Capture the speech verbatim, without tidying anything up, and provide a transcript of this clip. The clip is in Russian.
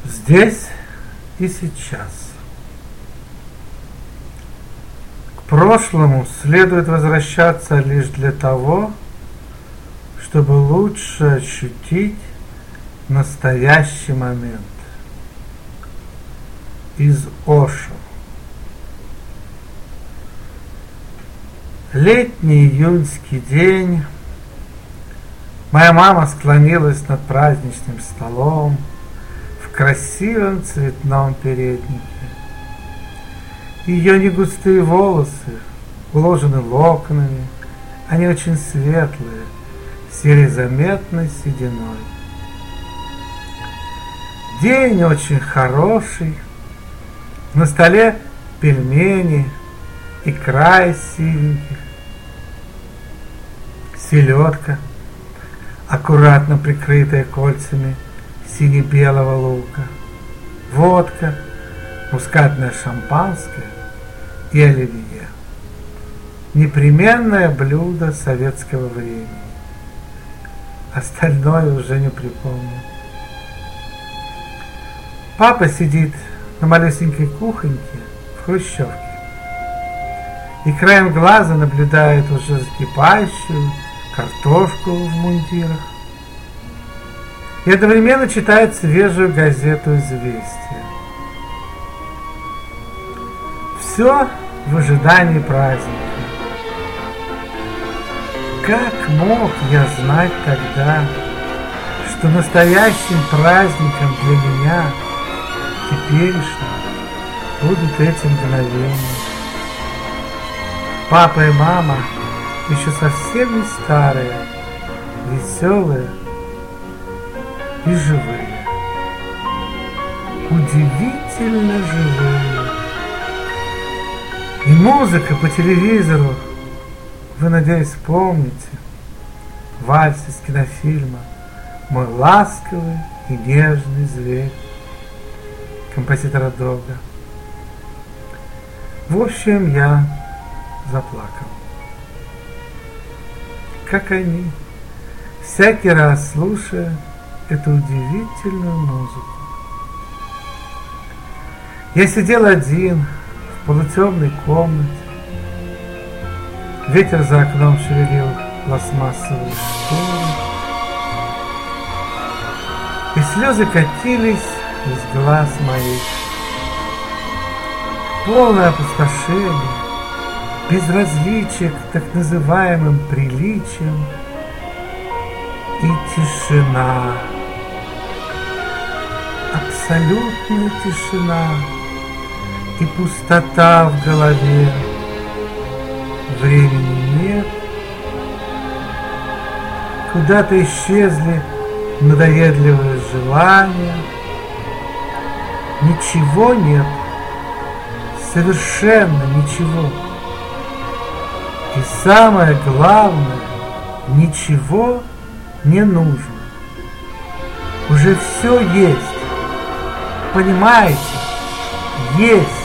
здесь и сейчас. К прошлому следует возвращаться лишь для того, чтобы лучше ощутить настоящий момент. Из Ошо. Летний июньский день. Моя мама склонилась над праздничным столом в красивом цветном переднике. Ее негустые волосы уложены локонами, они очень светлые, с еле заметной сединой. День очень хороший. На столе пельмени, икра из синеньких, селедка, аккуратно прикрытая кольцами сине-белого лука, водка, мускатное шампанское и оливье. Непременное блюдо советского времени. Остальное уже не припомню. Папа сидит на малюсенькой кухоньке в хрущевке и краем глаза наблюдает уже закипающую картошку в мундирах и одновременно читает свежую газету «Известия». Все в ожидании праздника. Как мог я знать тогда, что настоящим праздником для меня теперешним будут эти мгновения? Папа и мама еще совсем не старые, веселые и живые. Удивительно живые. И музыка по телевизору. Вы, надеюсь, помните вальс из кинофильма «Мой ласковый и нежный зверь» композитора Дога. В общем, я заплакал. Как они, всякий раз слушая эту удивительную музыку. Я сидел один в полутемной комнате. Ветер за окном шевелил пластмассовые шторы, и слезы катились из глаз моих. Полное опустошение, безразличие к так называемым приличиям и тишина. Абсолютная тишина и пустота в голове. Времени нет. Куда-то исчезли надоедливые желания. Ничего нет. Совершенно ничего. И самое главное, ничего не нужно. Уже все есть. Понимаете? Есть.